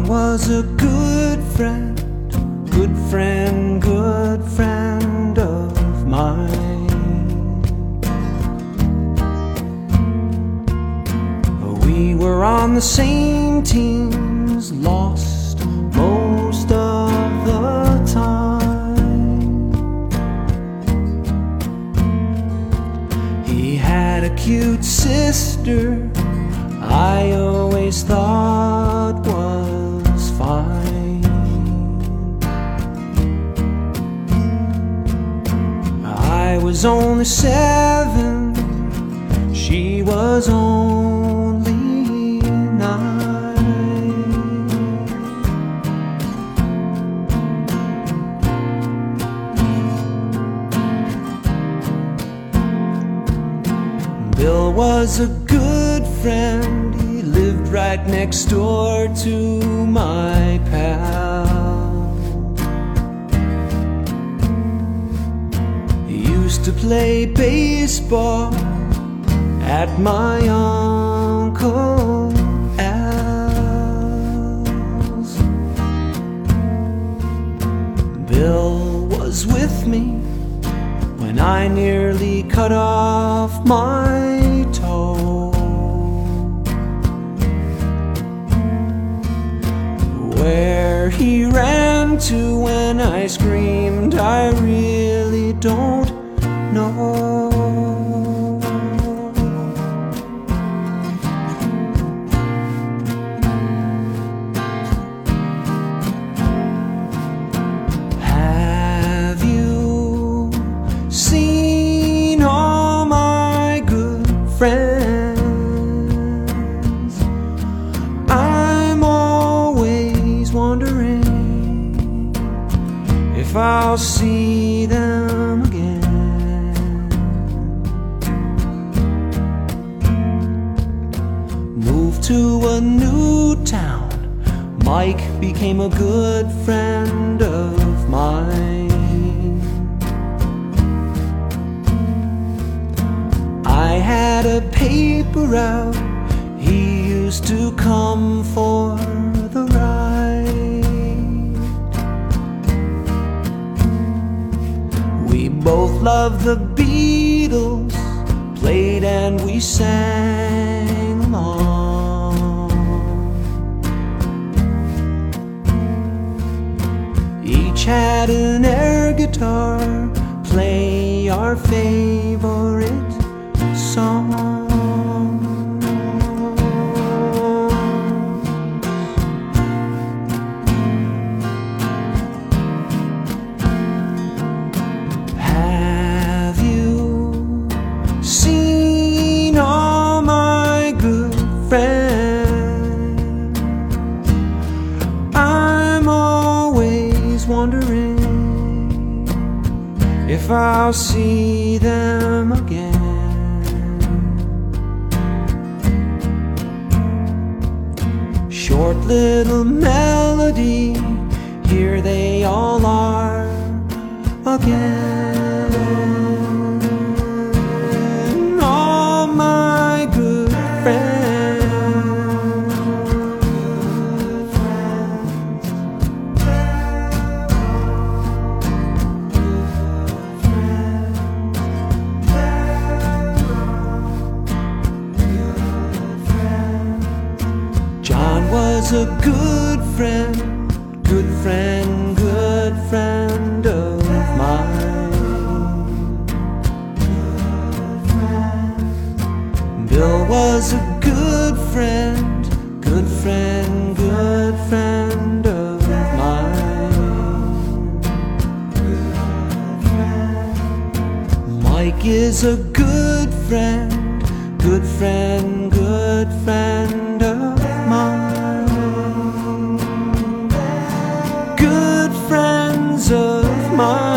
was a good friend, good friend, good friend of mine. We were on the same teams, lost most of the time. He had a cute sister I always thought was fine. I was only 7, she was only 9. Bill was a good friend, right next door to my pal. He used to play baseball at my Uncle Al's. Bill was with me when I nearly cut off my toe. Where he ran to when I screamed, I really don't know. Have you seen all my good friends? Wondering if I'll see them again. Moved to a new town, Mike became a good friend of mine. I had a paper route, he used to come for the ride. We both loved the Beatles, played and we sang along. Each had an air guitar, play our favorite song. Wondering if I'll see them again. Short little melody, here they all are again. All my good friends. Was a good friend, good friend, good friend of mine. Bill was a good friend, good friend, good friend of mine. Mike is a good friend, good friend, good friend of mine. Of mine.